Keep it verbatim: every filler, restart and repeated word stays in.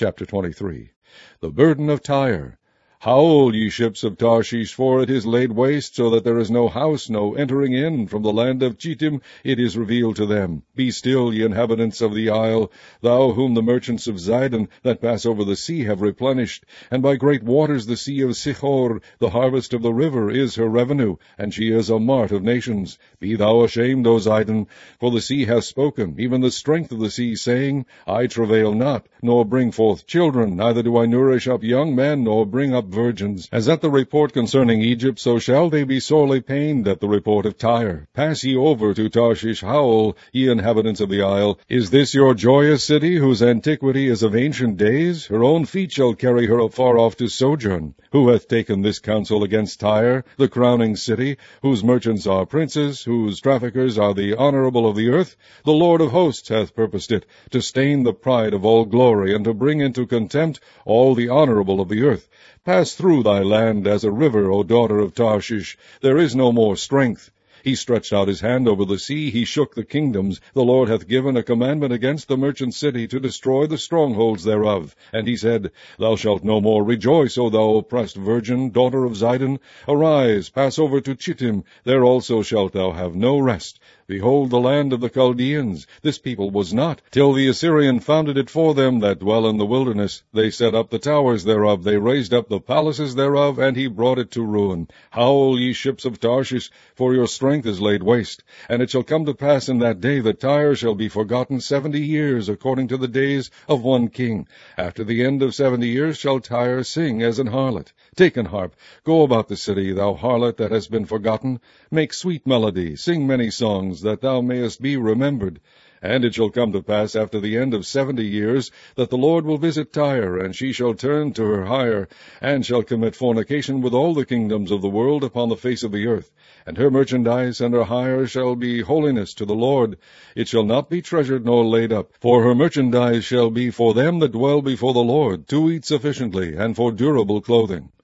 Chapter twenty-three. The burden of Tyre. Howl, ye ships of Tarshish, for it is laid waste, so that there is no house, no entering in. From the land of Chittim it is revealed to them. Be still, ye inhabitants of the isle, thou whom the merchants of Zidon that pass over the sea have replenished. And by great waters the sea of Sichor, the harvest of the river, is her revenue, and she is a mart of nations. Be thou ashamed, O Zidon, for the sea hath spoken, even the strength of the sea, saying, I travail not, nor bring forth children, neither do I nourish up young men, nor bring up virgins. As at the report concerning Egypt, so shall they be sorely pained at the report of Tyre. Pass ye over to Tarshish, howl, ye inhabitants of the isle. Is this your joyous city, whose antiquity is of ancient days? Her own feet shall carry her afar off to sojourn. Who hath taken this counsel against Tyre, the crowning city, whose merchants are princes, whose traffickers are the honorable of the earth? The Lord of hosts hath purposed it, to stain the pride of all glory, and to bring into contempt all the honorable of the earth. Pass through thy land as a river, O daughter of Tarshish. There is no more strength. He stretched out his hand over the sea, he shook the kingdoms. The Lord hath given a commandment against the merchant city, to destroy the strongholds thereof. And he said, Thou shalt no more rejoice, O thou oppressed virgin, daughter of Zidon. Arise, pass over to Chittim, there also shalt thou have no rest. Behold the land of the Chaldeans. This people was not, till the Assyrian founded it for them that dwell in the wilderness. They set up the towers thereof, they raised up the palaces thereof, and he brought it to ruin. Howl, ye ships of Tarshish, for your strength is laid waste. And it shall come to pass in that day that Tyre shall be forgotten seventy years, according to the days of one king. After the end of seventy years shall Tyre sing as an harlot. Take an harp, go about the city, thou harlot that hast been forgotten. Make sweet melody, sing many songs, that thou mayest be remembered. And it shall come to pass after the end of seventy years, that the Lord will visit Tyre, and she shall turn to her hire, and shall commit fornication with all the kingdoms of the world upon the face of the earth. And her merchandise and her hire shall be holiness to the Lord. It shall not be treasured nor laid up, for her merchandise shall be for them that dwell before the Lord, to eat sufficiently, and for durable clothing.